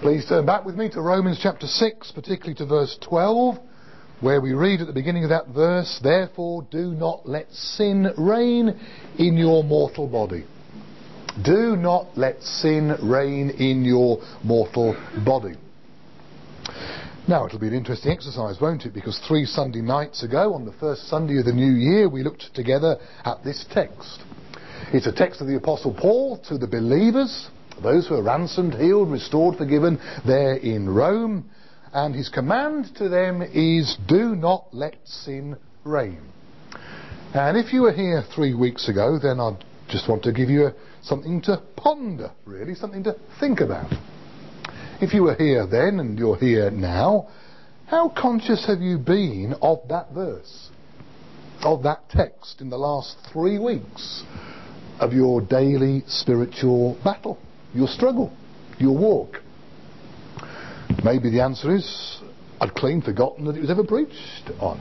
Please turn back with me to Romans chapter 6, particularly to verse 12, where we read at the beginning of that verse, "Therefore do not let sin reign in your mortal body." Do not let sin reign in your mortal body. Now it'll be an interesting exercise, won't it? Because 3 Sunday nights ago, on the first Sunday of the new year, we looked together at this text. It's a text of the Apostle Paul to the believers, those who are ransomed, healed, restored, forgiven there in Rome. And his command to them is, do not let sin reign. And if you were here 3 weeks ago, then I'd just want to give you something to ponder, really, something to think about. If you were here then and you're here now, how conscious have you been of that verse, of that text in the last 3 weeks of your daily spiritual battle, your struggle, your walk? Maybe the answer is, I'd clean forgotten that it was ever preached on.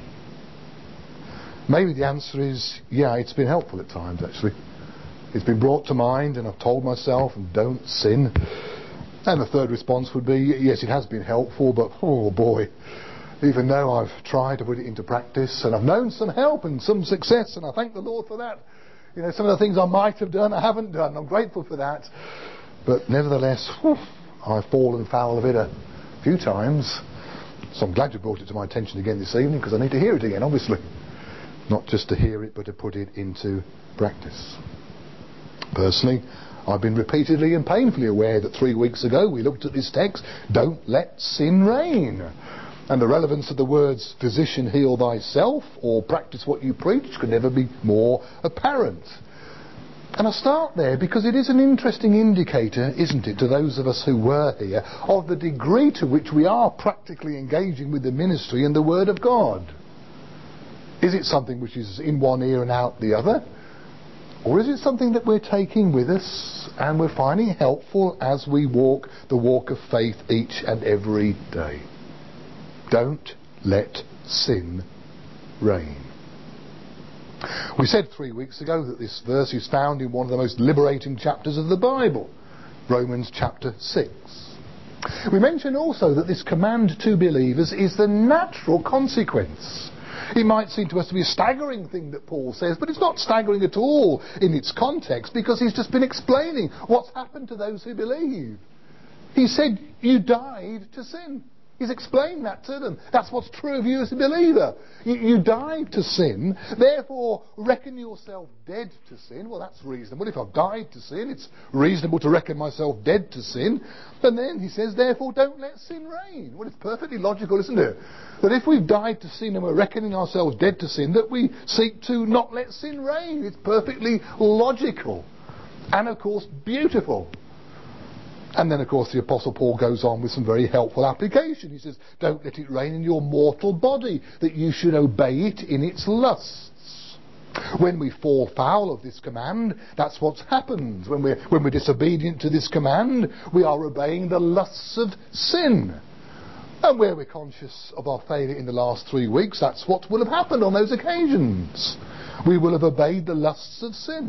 Maybe the answer is, yeah, it's been helpful at times actually. It's been brought to mind and I've told myself, don't sin. And the third response would be, yes, it has been helpful, but oh boy, even though I've tried to put it into practice and I've known some help and some success, and I thank the Lord for that. You know, some of the things I might have done, I haven't done. I'm grateful for that. But nevertheless, I've fallen foul of it a few times. So I'm glad you brought it to my attention again this evening, because I need to hear it again, obviously. Not just to hear it, but to put it into practice. Personally, I've been repeatedly and painfully aware that 3 weeks ago we looked at this text, don't let sin reign. And the relevance of the words, physician, heal thyself, or practice what you preach, could never be more apparent. And I start there because it is an interesting indicator, isn't it, to those of us who were here, of the degree to which we are practically engaging with the ministry and the Word of God. Is it something which is in one ear and out the other? Or is it something that we're taking with us and we're finding helpful as we walk the walk of faith each and every day? Don't let sin reign. We said 3 weeks ago that this verse is found in one of the most liberating chapters of the Bible, Romans chapter 6. We mentioned also that this command to believers is the natural consequence. It might seem to us to be a staggering thing that Paul says, but it's not staggering at all in its context, because he's just been explaining what's happened to those who believe. He said, you died to sin. He's explained that to them. That's what's true of you as a believer. You died to sin, therefore reckon yourself dead to sin. Well, that's reasonable. If I've died to sin, it's reasonable to reckon myself dead to sin. And then he says, therefore don't let sin reign. Well, it's perfectly logical, isn't it? That if we've died to sin and we're reckoning ourselves dead to sin, that we seek to not let sin reign. It's perfectly logical. And of course, beautiful. And then, of course, the Apostle Paul goes on with some very helpful application. He says, don't let it reign in your mortal body, that you should obey it in its lusts. When we fall foul of this command, that's what's happened. When we're disobedient to this command, we are obeying the lusts of sin. And where we're conscious of our failure in the last 3 weeks, that's what will have happened on those occasions. We will have obeyed the lusts of sin.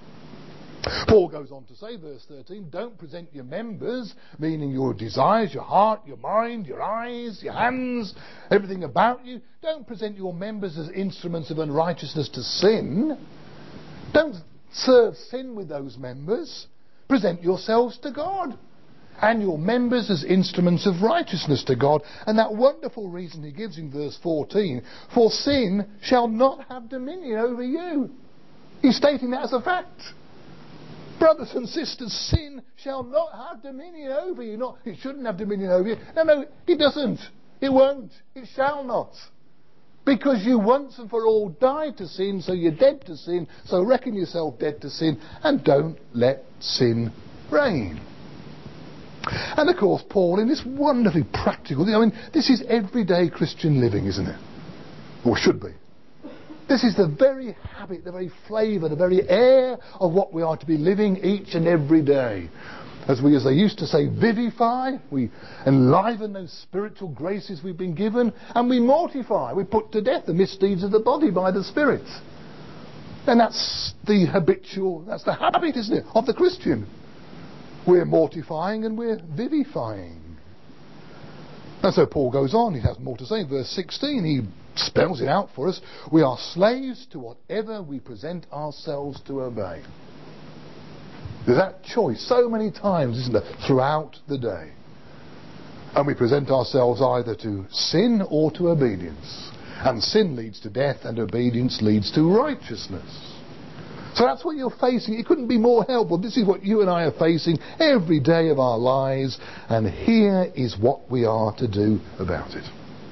Paul goes on to say, verse 13, don't present your members, meaning your desires, your heart, your mind, your eyes, your hands, everything about you. Don't present your members as instruments of unrighteousness to sin. Don't serve sin with those members. Present yourselves to God and your members as instruments of righteousness to God. And that wonderful reason he gives in verse 14, for sin shall not have dominion over you. He's stating that as a fact. Brothers and sisters, sin shall not have dominion over you. Not, it shouldn't have dominion over you. No, it doesn't. It won't. It shall not. Because you once and for all died to sin, so you're dead to sin. So reckon yourself dead to sin and don't let sin reign. And of course, Paul, in this wonderfully practical, this is everyday Christian living, isn't it? Or should be. This is the very habit, the very flavour, the very air of what we are to be living each and every day. As they used to say, vivify, we enliven those spiritual graces we've been given, and we mortify, we put to death the misdeeds of the body by the Spirit. And that's the habit, isn't it, of the Christian. We're mortifying and we're vivifying. And so Paul goes on, he has more to say. Verse 16, he spells it out for us. We are slaves to whatever we present ourselves to obey. There's that choice so many times, isn't there, throughout the day. And we present ourselves either to sin or to obedience. And sin leads to death and obedience leads to righteousness. So that's what you're facing. It couldn't be more helpful. This is what you and I are facing every day of our lives. And here is what we are to do about it.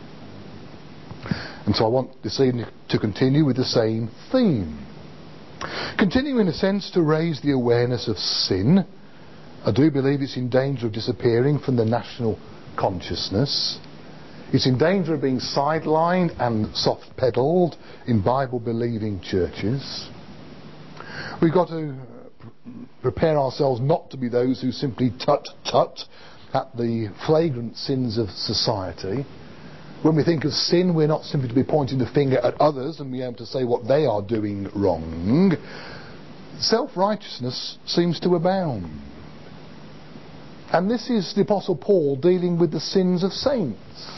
And so I want this evening to continue with the same theme. Continue in a sense to raise the awareness of sin. I do believe it's in danger of disappearing from the national consciousness. It's in danger of being sidelined and soft-pedalled in Bible-believing churches. We've got to prepare ourselves not to be those who simply tut-tut at the flagrant sins of society. When we think of sin, we're not simply to be pointing the finger at others and be able to say what they are doing wrong. Self-righteousness seems to abound. And this is the Apostle Paul dealing with the sins of saints.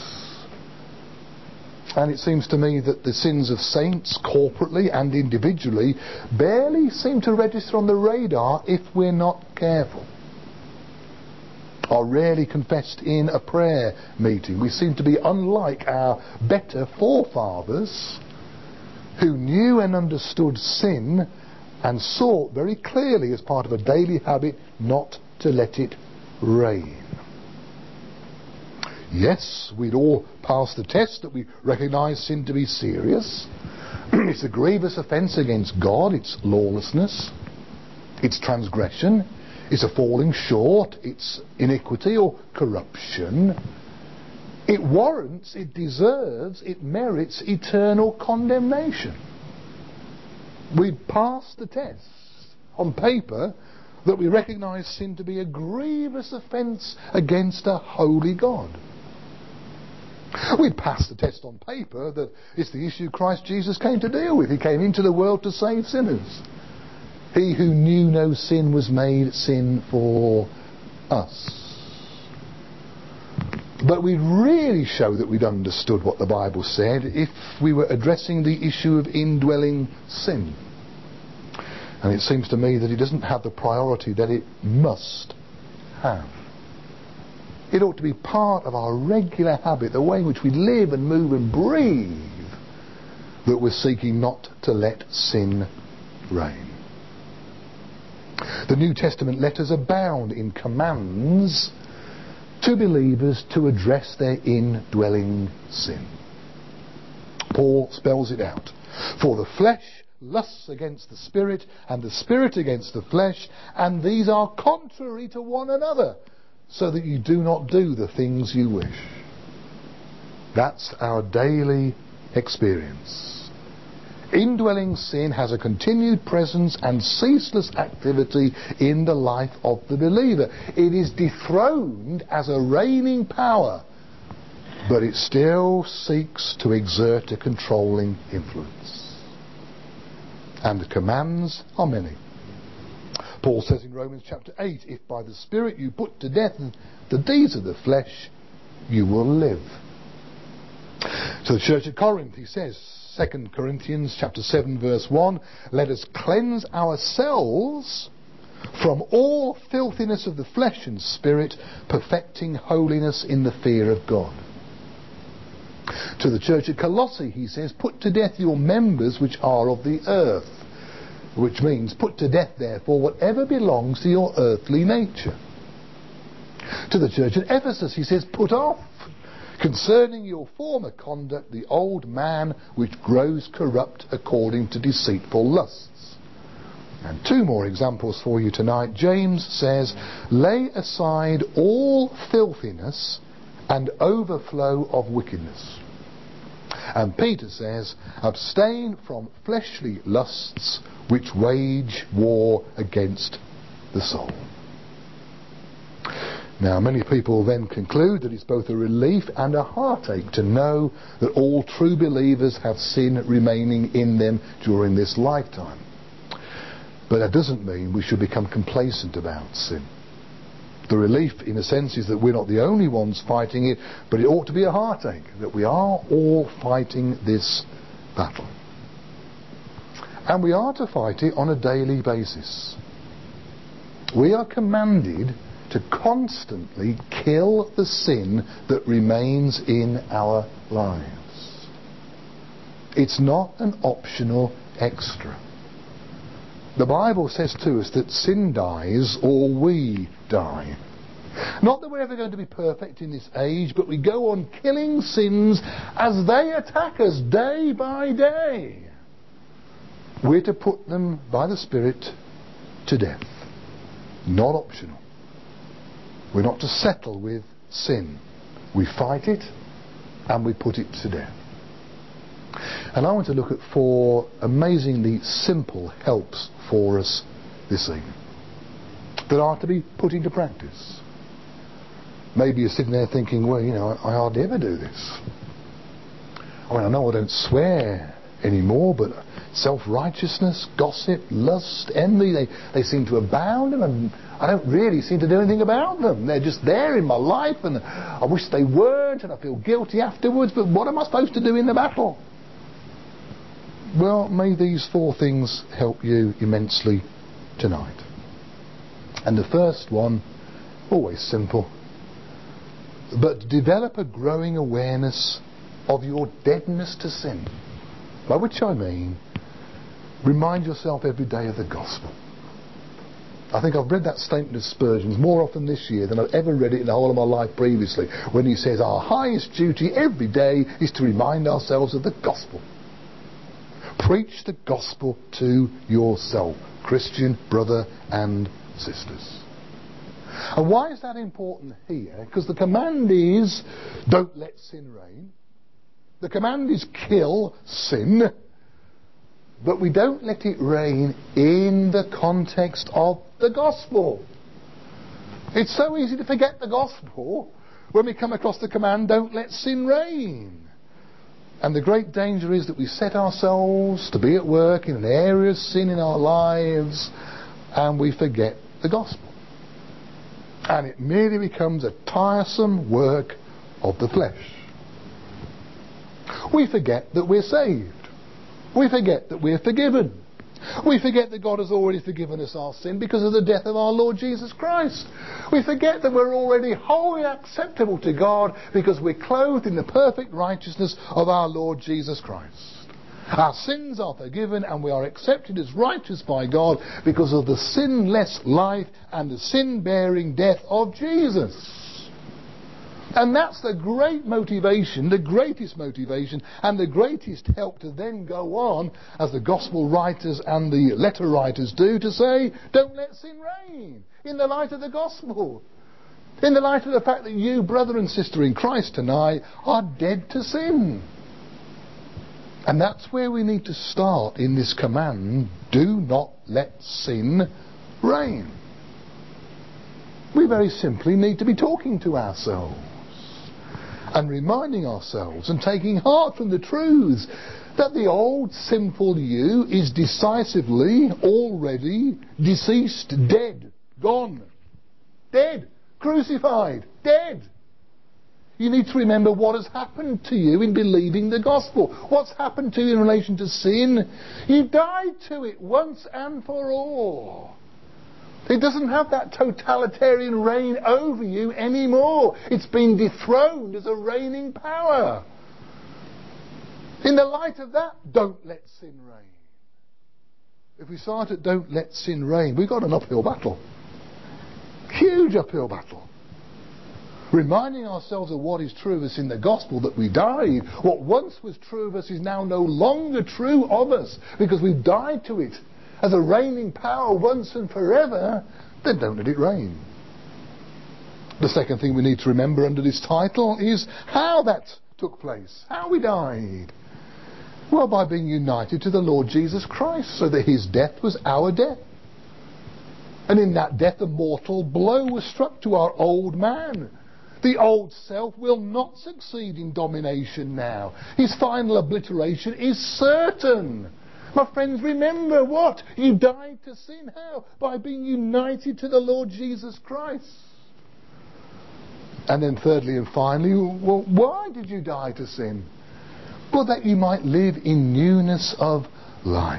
And it seems to me that the sins of saints, corporately and individually, barely seem to register on the radar if we're not careful. Are rarely confessed in a prayer meeting. We seem to be unlike our better forefathers who knew and understood sin and sought very clearly as part of a daily habit not to let it reign. Yes, we'd all pass the test that we recognise sin to be serious. It's a grievous offence against God. It's lawlessness. It's transgression. It's a falling short. It's iniquity or corruption. It warrants, it deserves, it merits eternal condemnation. We'd pass the test on paper that we recognise sin to be a grievous offence against a holy God. We'd pass the test on paper that it's the issue Christ Jesus came to deal with. He came into the world to save sinners. He who knew no sin was made sin for us. But we'd really show that we'd understood what the Bible said if we were addressing the issue of indwelling sin. And it seems to me that it doesn't have the priority that it must have. It ought to be part of our regular habit, the way in which we live and move and breathe, that we're seeking not to let sin reign. The New Testament letters abound in commands to believers to address their indwelling sin. Paul spells it out. For the flesh lusts against the spirit, and the spirit against the flesh, and these are contrary to one another, so that you do not do the things you wish. That's our daily experience. Indwelling sin has a continued presence and ceaseless activity in the life of the believer. It is dethroned as a reigning power, but it still seeks to exert a controlling influence. And the commands are many. Paul says in Romans chapter 8, if by the Spirit you put to death the deeds of the flesh, you will live. To the church at Corinth, he says, 2 Corinthians chapter 7 verse 1, let us cleanse ourselves from all filthiness of the flesh and spirit, perfecting holiness in the fear of God. To the church at Colossae, he says, put to death your members which are of the earth, which means put to death therefore whatever belongs to your earthly nature. To the church at Ephesus, he says, put off concerning your former conduct the old man which grows corrupt according to deceitful lusts. And two more examples for you tonight. James says, lay aside all filthiness and overflow of wickedness. And Peter says, abstain from fleshly lusts which wage war against the soul. Now, many people then conclude that it's both a relief and a heartache to know that all true believers have sin remaining in them during this lifetime. But that doesn't mean we should become complacent about sin. The relief, in a sense, is that we're not the only ones fighting it, but it ought to be a heartache that we are all fighting this battle. And we are to fight it on a daily basis. We are commanded to constantly kill the sin that remains in our lives. It's not an optional extra. The Bible says to us that sin dies or we die. Not that we're ever going to be perfect in this age, but we go on killing sins as they attack us day by day. We're to put them by the Spirit to death. Not optional. We're not to settle with sin. We fight it and we put it to death. And I want to look at 4 amazingly simple helps for us this evening that are to be put into practice. Maybe you're sitting there thinking, well, I hardly ever do this. I know I don't swear anymore, but self-righteousness, gossip, lust, envy, they seem to abound, and I don't really seem to do anything about them. They're just there in my life, and I wish they weren't, and I feel guilty afterwards, but what am I supposed to do in the battle? Well, may these 4 things help you immensely tonight. And the first one, always simple, but develop a growing awareness of your deadness to sin. By which I mean, remind yourself every day of the gospel. I think I've read that statement of Spurgeon's more often this year than I've ever read it in the whole of my life previously, when he says our highest duty every day is to remind ourselves of the gospel. Preach the gospel to yourself, Christian brother and sisters. And why is that important here? Because the command is, don't let sin reign. The command is, kill sin. But we don't let it reign in the context of the gospel. It's so easy to forget the gospel when we come across the command, don't let sin reign. And the great danger is that we set ourselves to be at work in an area of sin in our lives and we forget the gospel. And it merely becomes a tiresome work of the flesh. We forget that we're saved. We forget that we're forgiven. We forget that God has already forgiven us our sin because of the death of our Lord Jesus Christ. We forget that we're already wholly acceptable to God because we're clothed in the perfect righteousness of our Lord Jesus Christ. Our sins are forgiven and we are accepted as righteous by God because of the sinless life and the sin-bearing death of Jesus. And that's the great motivation, the greatest motivation, and the greatest help to then go on, as the gospel writers and the letter writers do, to say, don't let sin reign in the light of the gospel. In the light of the fact that you, brother and sister in Christ tonight, are dead to sin. And that's where we need to start in this command, do not let sin reign. We very simply need to be talking to ourselves and reminding ourselves and taking heart from the truths that the old sinful you is decisively already deceased, dead, gone, dead, crucified, dead. You need to remember what has happened to you in believing the gospel. What's happened to you in relation to sin? You died to it once and for all. It doesn't have that totalitarian reign over you anymore. It's been dethroned as a reigning power. In the light of that, don't let sin reign. If we start at don't let sin reign, we've got an uphill battle. Huge uphill battle. Reminding ourselves of what is true of us in the gospel, that we died. What once was true of us is now no longer true of us because we've died to it as a reigning power once and forever. Then don't let it reign. The second thing we need to remember under this title is how that took place, how we died. Well, by being united to the Lord Jesus Christ, so that his death was our death. And in that death a mortal blow was struck to our old man. The old self will not succeed in domination now. His final obliteration is certain. My friends, remember what? You died to sin. How? By being united to the Lord Jesus Christ. And then thirdly and finally, well, why did you die to sin? Well, that you might live in newness of life.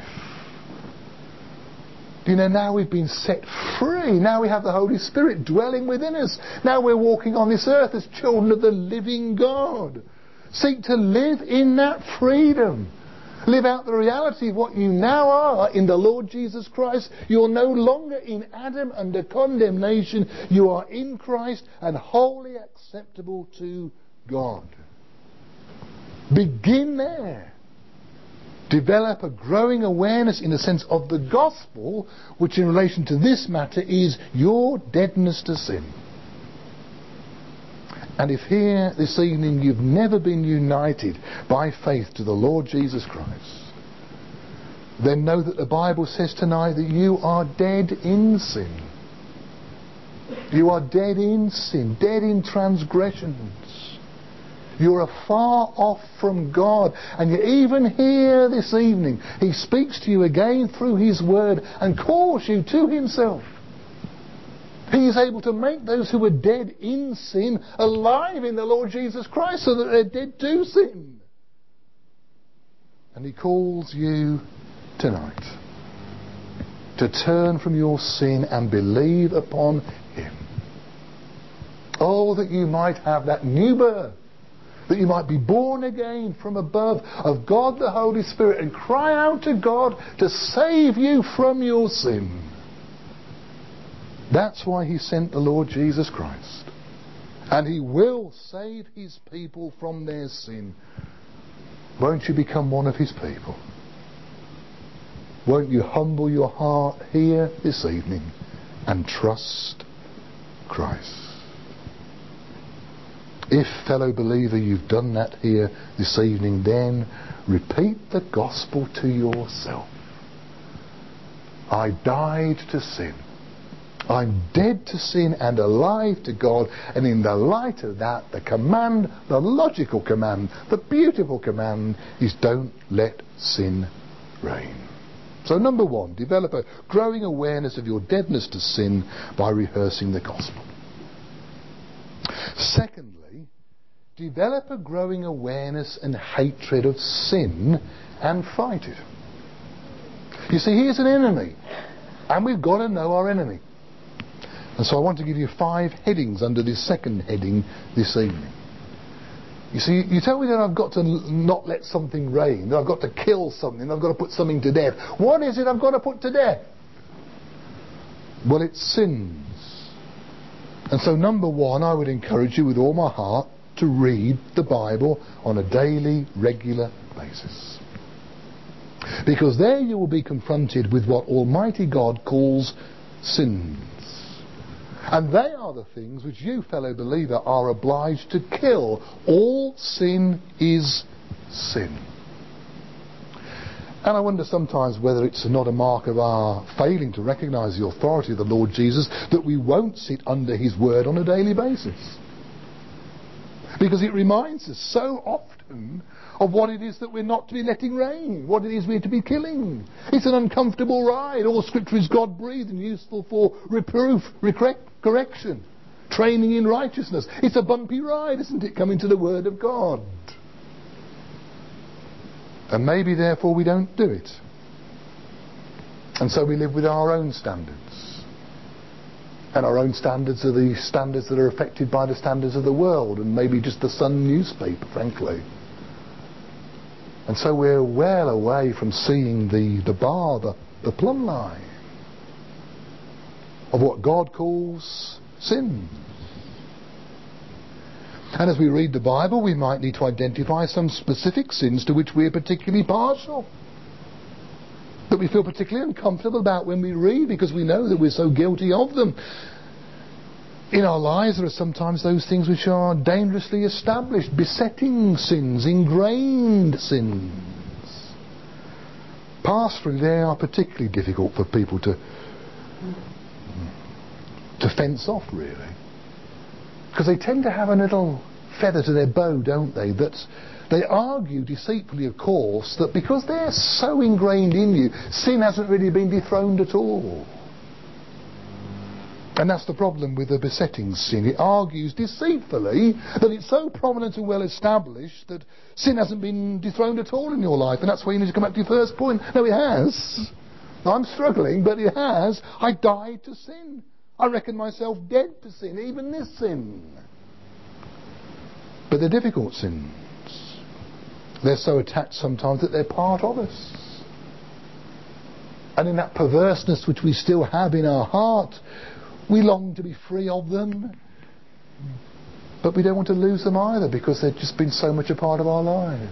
You know, now we've been set free. Now we have the Holy Spirit dwelling within us. Now we're walking on this earth as children of the living God. Seek to live in that freedom. Live out the reality of what you now are in the Lord Jesus Christ. You're no longer in Adam under condemnation. You are in Christ and wholly acceptable to God. Begin there. Develop a growing awareness in the sense of the gospel, which in relation to this matter is your deadness to sin. And if here this evening you've never been united by faith to the Lord Jesus Christ, then know that the Bible says tonight that you are dead in sin. You are dead in sin, dead in transgressions. You're afar off from God. And yet even here this evening, He speaks to you again through His Word and calls you to Himself. He is able to make those who are dead in sin alive in the Lord Jesus Christ so that they're dead to sin. And He calls you tonight to turn from your sin and believe upon Him. Oh, that you might have that new birth, that you might be born again from above of God the Holy Spirit and cry out to God to save you from your sin. That's why He sent the Lord Jesus Christ. And He will save His people from their sin. Won't you become one of His people? Won't you humble your heart here this evening and trust Christ? If, fellow believer, you've done that here this evening, then repeat the gospel to yourself. I died to sin. I'm dead to sin and alive to God. And in the light of that, the command, the logical command, the beautiful command is don't let sin reign. So number one, develop a growing awareness of your deadness to sin by rehearsing the gospel. Secondly, develop a growing awareness and hatred of sin and fight it. You see, here's an enemy, and we've got to know our enemy. And so I want to give you 5 headings under this second heading this evening. You see, you tell me that I've got to not let something reign, that I've got to kill something, I've got to put something to death. What is it I've got to put to death? Well, it's sins. And so number one, I would encourage you with all my heart to read the Bible on a daily, regular basis. Because there you will be confronted with what Almighty God calls sins. And they are the things which you, fellow believer, are obliged to kill. All sin is sin. And I wonder sometimes whether it's not a mark of our failing to recognise the authority of the Lord Jesus that we won't sit under His word on a daily basis. Because it reminds us so often of what it is that we're not to be letting reign, what it is we're to be killing. It's an uncomfortable ride. All Scripture is God-breathed and useful for reproof, correction, training in righteousness. It's a bumpy ride, isn't it, coming to the Word of God? And maybe therefore we don't do it. And so we live with our own standards. And our own standards are the standards that are affected by the standards of the world, and maybe just the Sun newspaper, frankly. And so we're well away from seeing the bar, the plumb line of what God calls sin. And as we read the Bible, we might need to identify some specific sins to which we're particularly partial, that we feel particularly uncomfortable about when we read, because we know that we're so guilty of them. In our lives there are sometimes those things which are dangerously established, besetting sins, ingrained sins. Pastorally, they are particularly difficult for people to fence off, really. Because they tend to have a little feather to their bow, don't they? That they argue deceitfully, of course, that because they're so ingrained in you, sin hasn't really been dethroned at all. And that's the problem with the besetting sin. It argues deceitfully that it's so prominent and well established that sin hasn't been dethroned at all in your life. And that's where you need to come back to your first point. No, it has. I'm struggling, but it has. I died to sin. I reckon myself dead to sin, even this sin. But they're difficult sins. They're so attached sometimes that they're part of us. And in that perverseness which we still have in our heart, we long to be free of them. But we don't want to lose them either, because they've just been so much a part of our lives.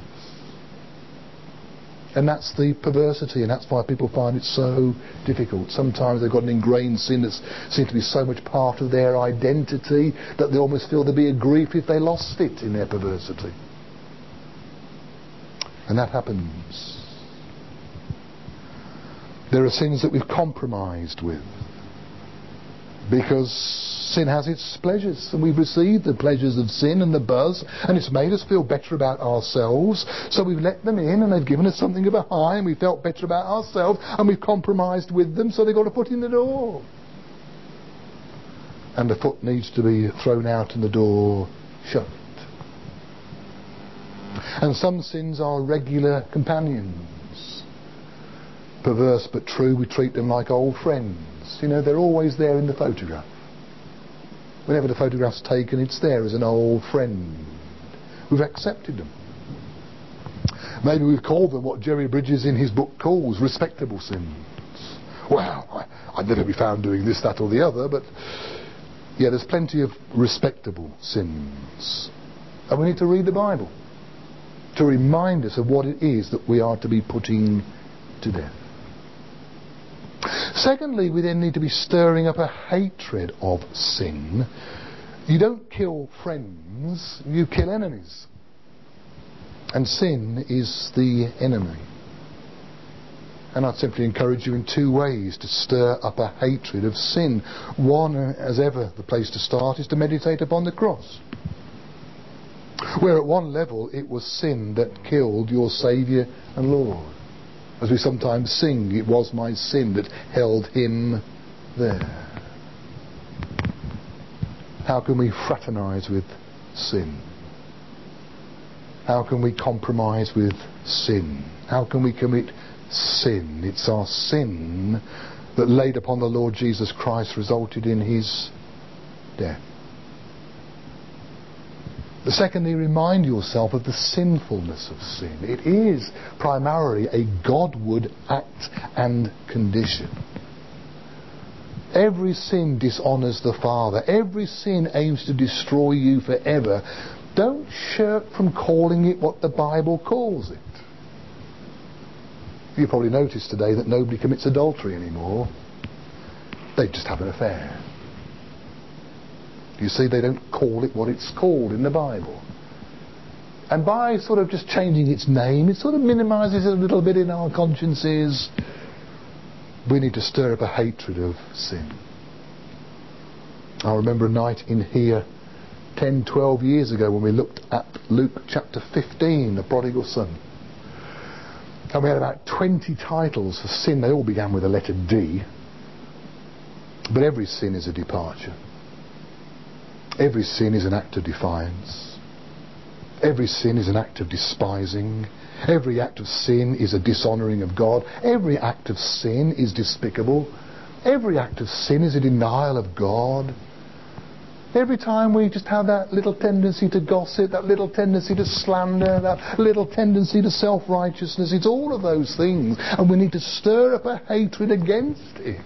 And that's the perversity, and that's why people find it so difficult. Sometimes they've got an ingrained sin that seems to be so much part of their identity that they almost feel there'd be a grief if they lost it in their perversity. And that happens. There are sins that we've compromised with, because sin has its pleasures, and we've received the pleasures of sin and the buzz, and it's made us feel better about ourselves, so we've let them in, and they've given us something of a high, and we felt better about ourselves, and we've compromised with them, so they've got a foot in the door. And the foot needs to be thrown out and the door shut. And some sins are regular companions. Perverse but true, we treat them like old friends. You know, they're always there in the photograph. Whenever the photograph's taken, it's there as an old friend. We've accepted them. Maybe we've called them what Jerry Bridges in his book calls respectable sins. Well, I'd never be found doing this, that or the other, but yeah, there's plenty of respectable sins. And we need to read the Bible to remind us of what it is that we are to be putting to death. Secondly, we then need to be stirring up a hatred of sin. You don't kill friends, you kill enemies. And sin is the enemy. And I'd simply encourage you in two ways to stir up a hatred of sin. One, as ever, the place to start is to meditate upon the cross, where at one level it was sin that killed your Saviour and Lord. As we sometimes sing, it was my sin that held him there. How can we fraternise with sin? How can we compromise with sin? How can we commit sin? It's our sin that laid upon the Lord Jesus Christ resulted in his death. Secondly, remind yourself of the sinfulness of sin. It is primarily a Godward act and condition. Every sin dishonours the Father. Every sin aims to destroy you forever. Don't shirk from calling it what the Bible calls it. You probably noticed today that nobody commits adultery anymore. They just have an affair. You see, they don't call it what it's called in the Bible. And by sort of just changing its name, it sort of minimises it a little bit in our consciences. We need to stir up a hatred of sin. I remember a night in here 10, 12 years ago when we looked at Luke chapter 15, the prodigal son. And we had about 20 titles for sin. They all began with the letter D. But every sin is a departure. Every sin is an act of defiance. Every sin is an act of despising. Every act of sin is a dishonouring of God. Every act of sin is despicable. Every act of sin is a denial of God. Every time we just have that little tendency to gossip, that little tendency to slander, that little tendency to self-righteousness, it's all of those things. And we need to stir up a hatred against it.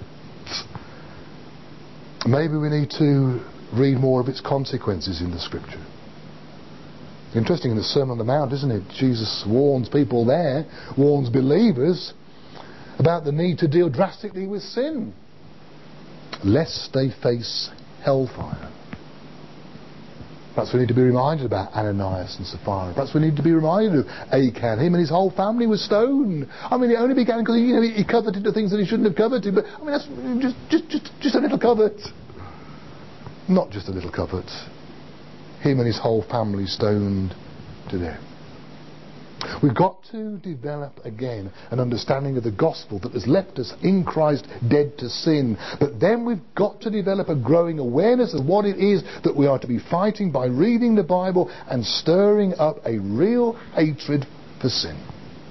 Maybe we need to read more of its consequences in the Scripture. Interesting in the Sermon on the Mount, isn't it? Jesus warns people there, warns believers about the need to deal drastically with sin, lest they face hellfire. Perhaps we need to be reminded about Ananias and Sapphira. Perhaps we need to be reminded of Achan. Him and his whole family were stoned. I mean, it only began because he coveted the things that he shouldn't have coveted. But I mean, that's just a little covet. Not just a little covet. Him and his whole family stoned to death. We've got to develop again an understanding of the gospel that has left us in Christ dead to sin. But then we've got to develop a growing awareness of what it is that we are to be fighting by reading the Bible and stirring up a real hatred for sin.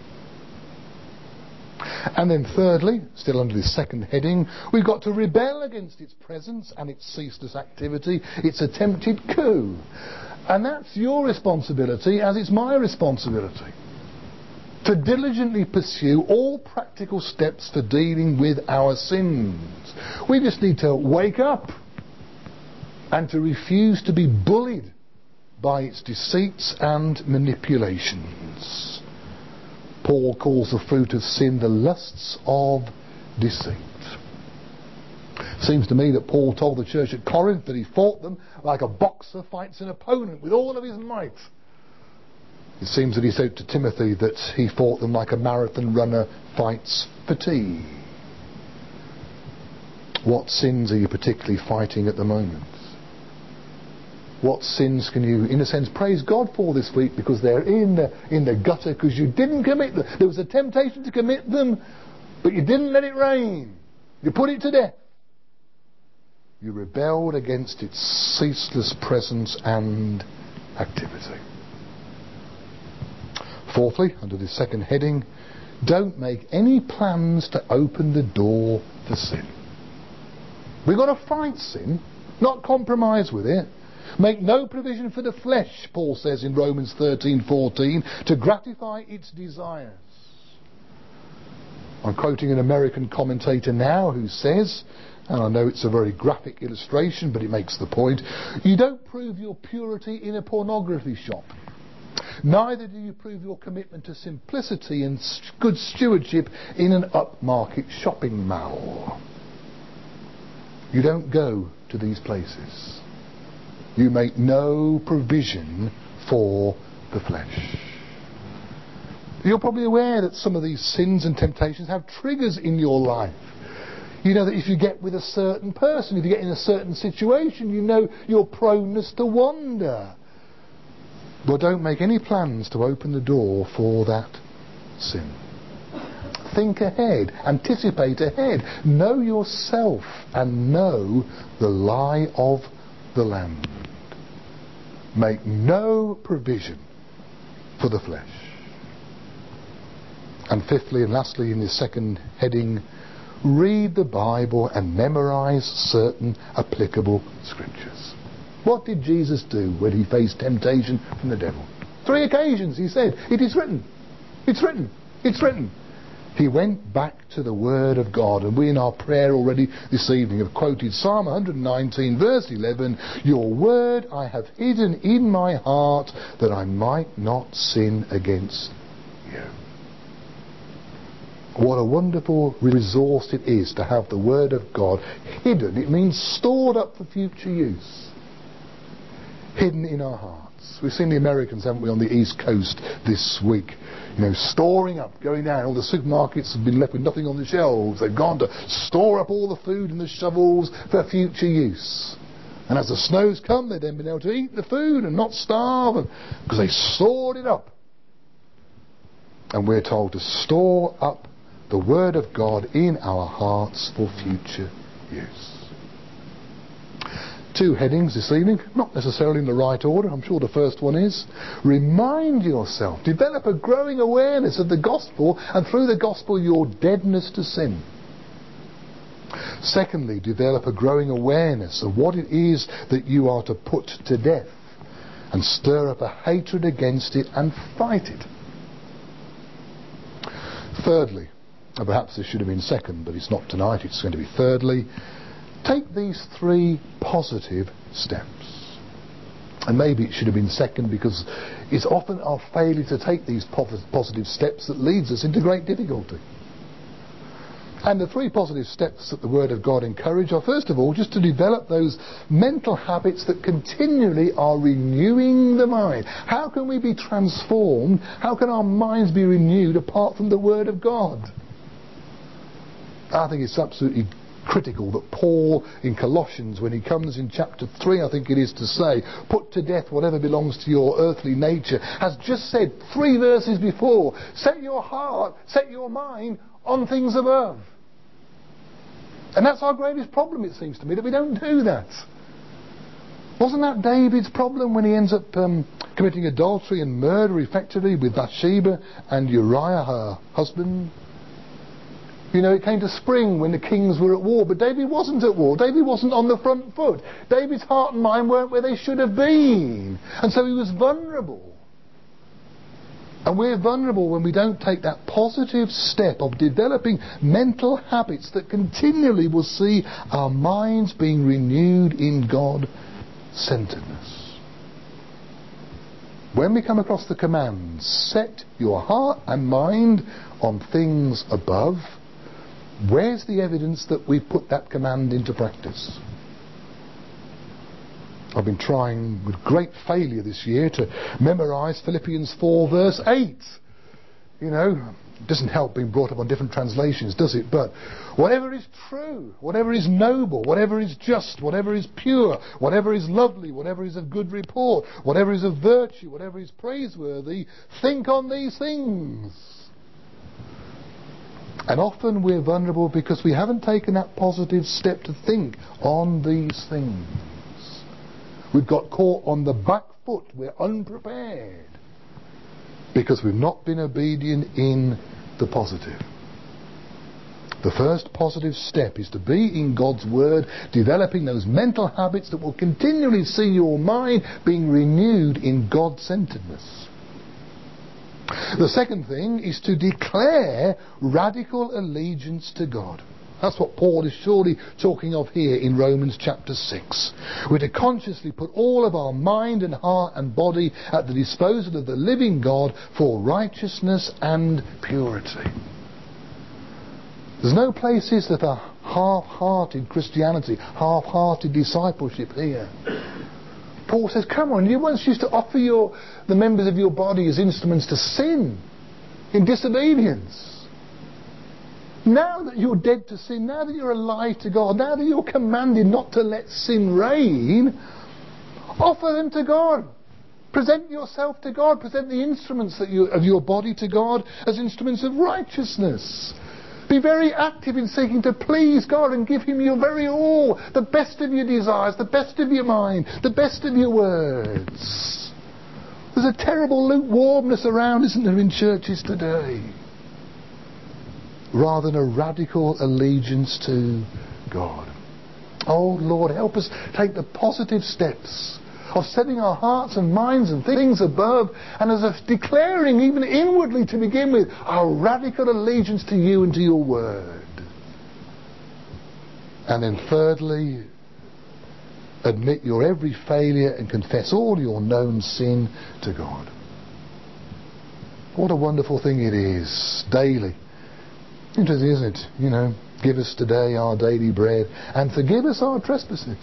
And then thirdly, still under this second heading, we've got to rebel against its presence and its ceaseless activity, its attempted coup. And that's your responsibility as it's my responsibility. To diligently pursue all practical steps for dealing with our sins. We just need to wake up and to refuse to be bullied by its deceits and manipulations. Paul calls the fruit of sin the lusts of deceit. Seems to me that Paul told the church at Corinth that he fought them like a boxer fights an opponent with all of his might. It seems that he said to Timothy that he fought them like a marathon runner fights fatigue. What sins are you particularly fighting at the moment? What sins can you, in a sense, praise God for this week because they're in the gutter because you didn't commit them. There was a temptation to commit them, but you didn't let it reign. You put it to death. You rebelled against its ceaseless presence and activity. Fourthly, under the second heading, don't make any plans to open the door for sin. We've got to fight sin, not compromise with it. Make no provision for the flesh, Paul says in Romans 13:14, to gratify its desires. I'm quoting an American commentator now who says, and I know it's a very graphic illustration, but it makes the point, you don't prove your purity in a pornography shop. Neither do you prove your commitment to simplicity and good stewardship in an upmarket shopping mall. You don't go to these places. You make no provision for the flesh. You're probably aware that some of these sins and temptations have triggers in your life. You know that if you get with a certain person, if you get in a certain situation, you know your proneness to wander. Well, don't make any plans to open the door for that sin. Think ahead, anticipate ahead, know yourself and know the lie of the land. Make no provision for the flesh. And fifthly and lastly in the second heading, read the Bible and memorize certain applicable scriptures. What did Jesus do when he faced temptation from the devil? 3 occasions he said, it is written, it's written, it's written. He went back to the Word of God, and we in our prayer already this evening have quoted Psalm 119 verse 11, your word I have hidden in my heart that I might not sin against you. What a wonderful resource it is to have the Word of God hidden. It means stored up for future use. Hidden in our hearts. We've seen the Americans, haven't we, on the East Coast this week. You know, storing up, going down. All the supermarkets have been left with nothing on the shelves. They've gone to store up all the food in the shovels for future use. And as the snows come, they've then been able to eat the food and not starve because they stored it up. And we're told to store up the Word of God in our hearts for future use. 2 headings this evening, not necessarily in the right order. I'm sure the first one is, remind yourself, develop a growing awareness of the gospel and through the gospel your deadness to sin. Secondly, develop a growing awareness of what it is that you are to put to death and stir up a hatred against it and fight it. Thirdly, and perhaps this should have been second, but it's not tonight, it's going to be thirdly, take these 3 positive steps. And maybe it should have been second because it's often our failure to take these positive steps that leads us into great difficulty. And the 3 positive steps that the Word of God encourage are, first of all, just to develop those mental habits that continually are renewing the mind. How can we be transformed? How can our minds be renewed apart from the Word of God? I think it's absolutely critical that Paul in Colossians, when he comes in chapter 3, I think it is, to say, put to death whatever belongs to your earthly nature, has just said 3 verses before, set your heart, set your mind on things above. And that's our greatest problem, it seems to me, that we don't do that. Wasn't that David's problem when he ends up committing adultery and murder effectively with Bathsheba and Uriah, her husband? You know, it came to spring when the kings were at war, but David wasn't at war. David wasn't on the front foot. David's heart and mind weren't where they should have been. And so he was vulnerable. And we're vulnerable when we don't take that positive step of developing mental habits that continually will see our minds being renewed in God-centeredness. When we come across the command, set your heart and mind on things above, where's the evidence that we've put that command into practice? I've been trying with great failure this year to memorise Philippians 4 verse 8. You know, it doesn't help being brought up on different translations, does it? But whatever is true, whatever is noble, whatever is just, whatever is pure, whatever is lovely, whatever is of good report, whatever is of virtue, whatever is praiseworthy, think on these things. And often we're vulnerable because we haven't taken that positive step to think on these things. We've got caught on the back foot. We're unprepared because we've not been obedient in the positive. The first positive step is to be in God's Word, developing those mental habits that will continually see your mind being renewed in God-centeredness. The second thing is to declare radical allegiance to God. That's what Paul is surely talking of here in Romans chapter 6. We're to consciously put all of our mind and heart and body at the disposal of the living God for righteousness and purity. There's no places that are half-hearted Christianity, half-hearted discipleship here. Paul says, come on, you once used to offer the members of your body as instruments to sin, in disobedience. Now that you're dead to sin, now that you're alive to God, now that you're commanded not to let sin reign, offer them to God. Present yourself to God. Present the instruments of your body to God as instruments of righteousness. Be very active in seeking to please God and give Him your very all, the best of your desires, the best of your mind, the best of your words. There's a terrible lukewarmness around, isn't there, in churches today? Rather than a radical allegiance to God. Oh Lord, help us take the positive steps of setting our hearts and minds and things above, and as of declaring even inwardly to begin with our radical allegiance to you and to your word. And then thirdly, admit your every failure and confess all your known sin to God. What a wonderful thing it is, daily. Interesting, isn't it? You know, give us today our daily bread and forgive us our trespasses.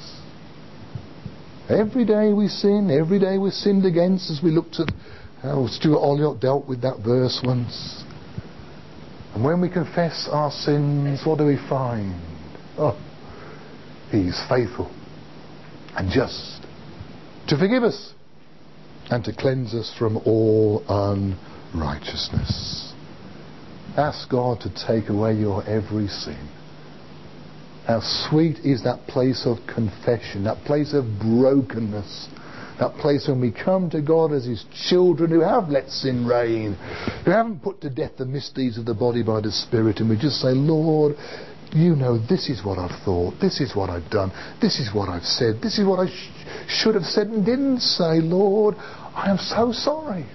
Every day we sin, every day we're sinned against, as we looked at how Stuart Olliott dealt with that verse once. And when we confess our sins, what do we find? Oh, He's faithful and just to forgive us and to cleanse us from all unrighteousness. Ask God to take away your every sin. How sweet is that place of confession, that place of brokenness, that place when we come to God as His children who have let sin reign, who haven't put to death the misdeeds of the body by the Spirit, and we just say, Lord, you know this is what I've thought, this is what I've done, this is what I've said, this is what I should have said and didn't say. Lord, I am so sorry.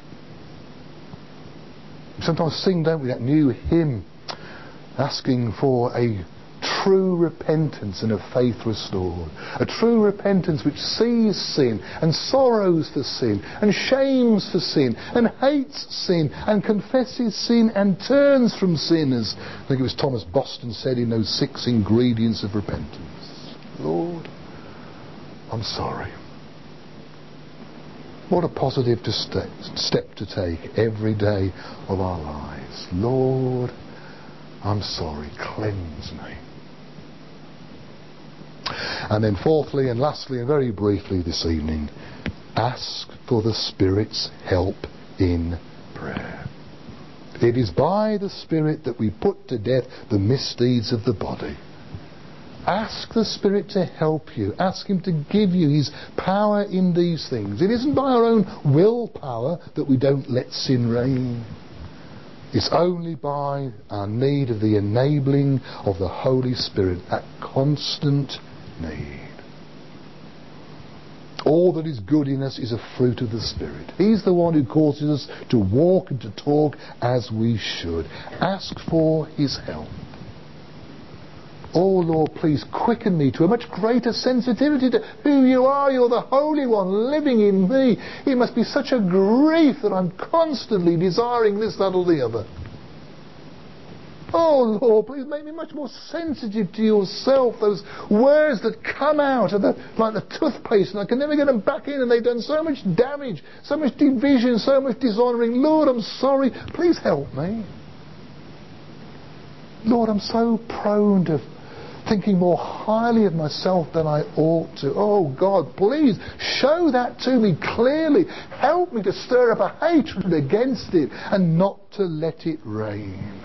We sometimes sing, don't we, that new hymn asking for a true repentance and a faith restored. A true repentance which sees sin and sorrows for sin and shames for sin and hates sin and confesses sin and turns from sin, as I think it was Thomas Boston said in those 6 ingredients of repentance. Lord, I'm sorry. What a positive step to take every day of our lives. Lord, I'm sorry. Cleanse me. And then fourthly and lastly and very briefly this evening, ask for the Spirit's help in prayer. It is by the Spirit that we put to death the misdeeds of the body. Ask the Spirit to help you. Ask Him to give you His power in these things. It isn't by our own willpower that we don't let sin reign. It's only by our need of the enabling of the Holy Spirit, that constant need. All that is good in us is a fruit of the Spirit. He's the one who causes us to walk and to talk as we should. Ask for His help. Oh Lord, please quicken me to a much greater sensitivity to who You are. You're the Holy One living in me. It must be such a grief that I'm constantly desiring this, that or the other. Oh Lord, please make me much more sensitive to Yourself. Those words that come out are like the toothpaste, and I can never get them back in, and they've done so much damage, so much division, so much dishonouring. Lord, I'm sorry. Please help me. Lord, I'm so prone to thinking more highly of myself than I ought to. Oh God, please show that to me clearly. Help me to stir up a hatred against it and not to let it reign.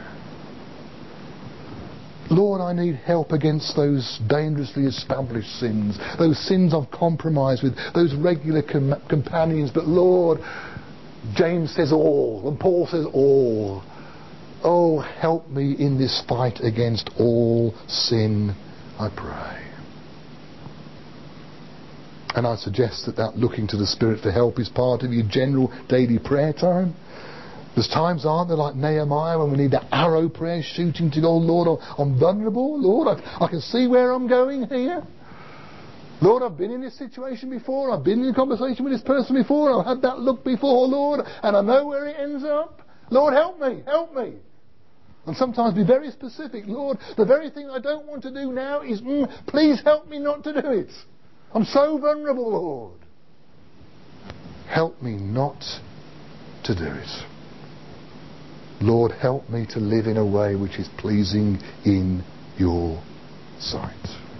Lord, I need help against those dangerously established sins, those sins I've compromised with, those regular companions. But Lord, James says all, and Paul says all. Oh, help me in this fight against all sin, I pray. And I suggest that looking to the Spirit for help is part of your general daily prayer time. There's times, aren't there, like Nehemiah, when we need that arrow prayer shooting to go, Lord, I'm vulnerable. Lord, I can see where I'm going here. Lord, I've been in this situation before. I've been in a conversation with this person before. I've had that look before, Lord, and I know where it ends up. Lord, help me, help me. And sometimes be very specific. Lord, the very thing I don't want to do now is, please help me not to do it. I'm so vulnerable, Lord. Help me not to do it. Lord, help me to live in a way which is pleasing in Your sight.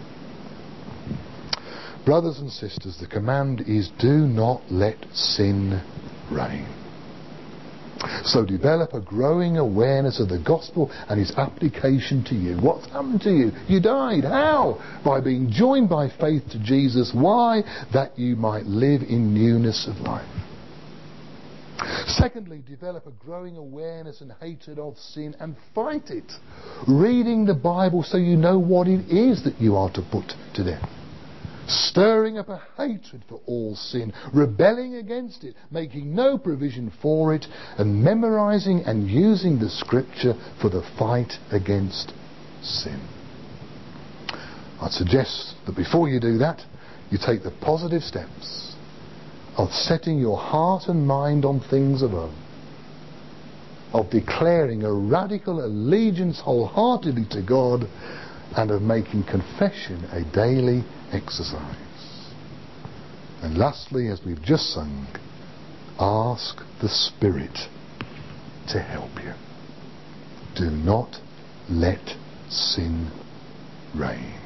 Brothers and sisters, the command is, do not let sin reign. So develop a growing awareness of the gospel and its application to you. What's happened to you? You died. How? By being joined by faith to Jesus. Why? That you might live in newness of life. Secondly, develop a growing awareness and hatred of sin and fight it. Reading the Bible so you know what it is that you are to put to death. Stirring up a hatred for all sin, rebelling against it, making no provision for it, and memorizing and using the Scripture for the fight against sin. I'd suggest that before you do that, you take the positive steps of setting your heart and mind on things above, of declaring a radical allegiance wholeheartedly to God, and of making confession a daily exercise. And lastly, as we've just sung, ask the Spirit to help you. Do not let sin reign.